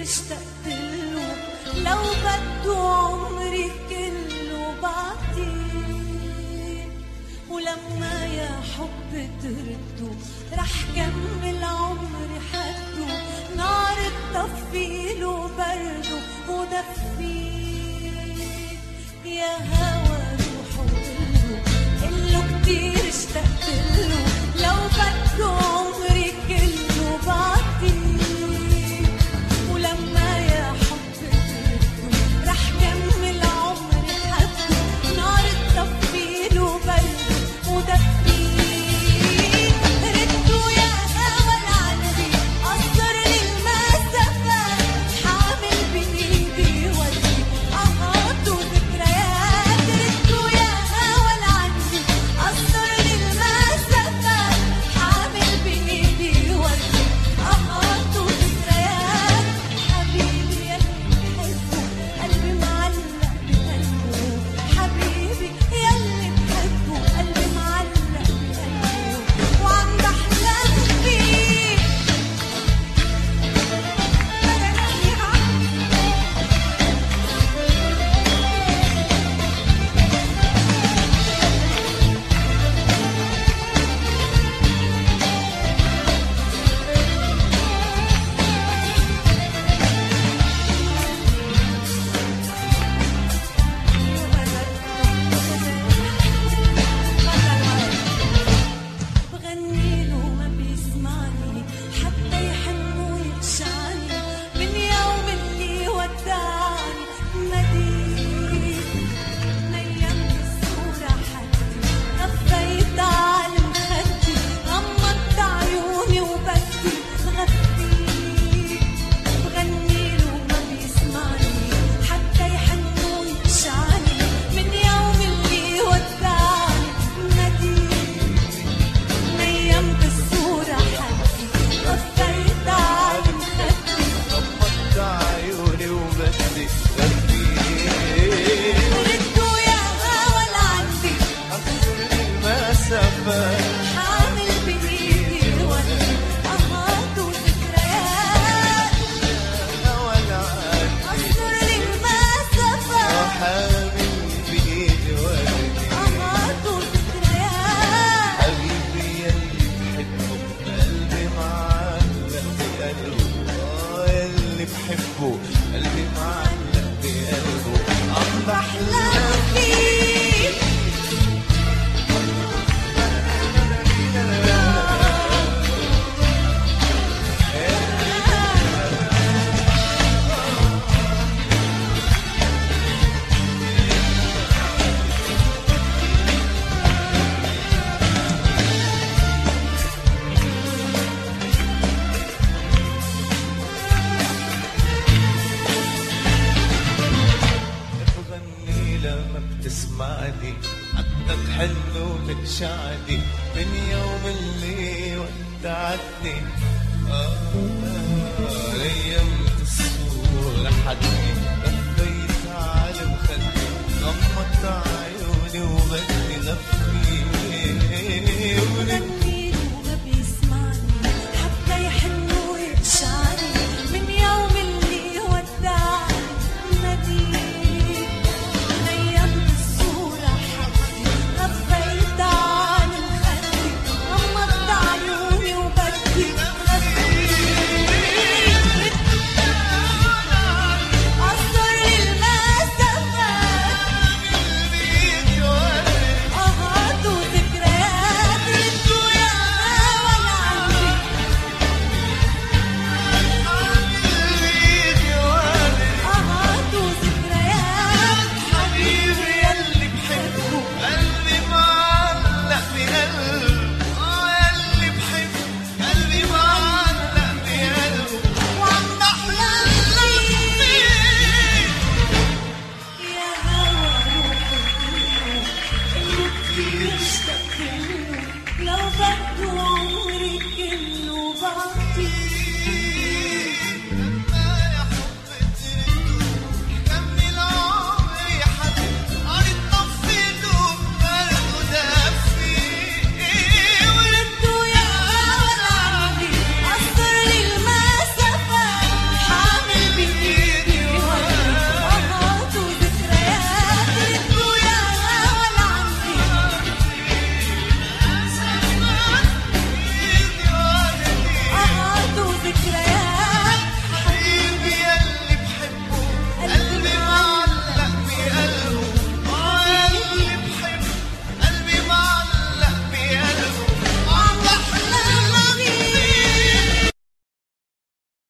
اشتقت له، لو بده عمري كله بعطيه. ولما يا حب ترده رح كمل عمري حده، نار تطفيله برده ودفيه. يا هوا روح وقله، قله كتير اشتقت له، لو بده عمري كله بعطيه. ولما يا حب ترده رح كمل عمري حده، نار تطفيله برده ودفيه. رده يا هوا العندي، قصر لي المسافات، حامل بإيدي ودي أهات وذكريات. رده يا هوا العندي، قصر لي المسافات، حامل بإيدي ودي أهات وذكريات. حبيبي يلي بحبه قلبي معلق بقلبه، حبيبي يلي بحبه قلبي معلق بقلبه، وعم بحلم فيه. بغنيله ما بيسمعني، حتى يحن ويخشعني، من يوم اللي ودعني مديد. نيمت الصورة حدي، غفيت على مخدي، غمضت عيوني وبدي غفيت. بغنيله ما بيسمعني، حتى يحن ويخشعني، من يوم اللي ودعني مديد. نيمت الصورة حدي، غفيت على مخدي، غمضت عيوني وبدي غفيت. ردوا يا هوا العندي، أقصر المسافات، حامل بإيدي ودي أهات وذكريات. هوا العندي، قصر لي المسافات، حامل بإيدي ودي. أهات وذكريات. حبيبي يلي بحبه قلبي معلق بقلبه، يلي بحبه قلبي معلق بقلبه، عم بحلم فيه. بغني لما بتسمعني، حتى تحن وتنشعني، من يوم اللي ودعتني. نيمت الصورة حدي، غفيت على مخدي، غمضت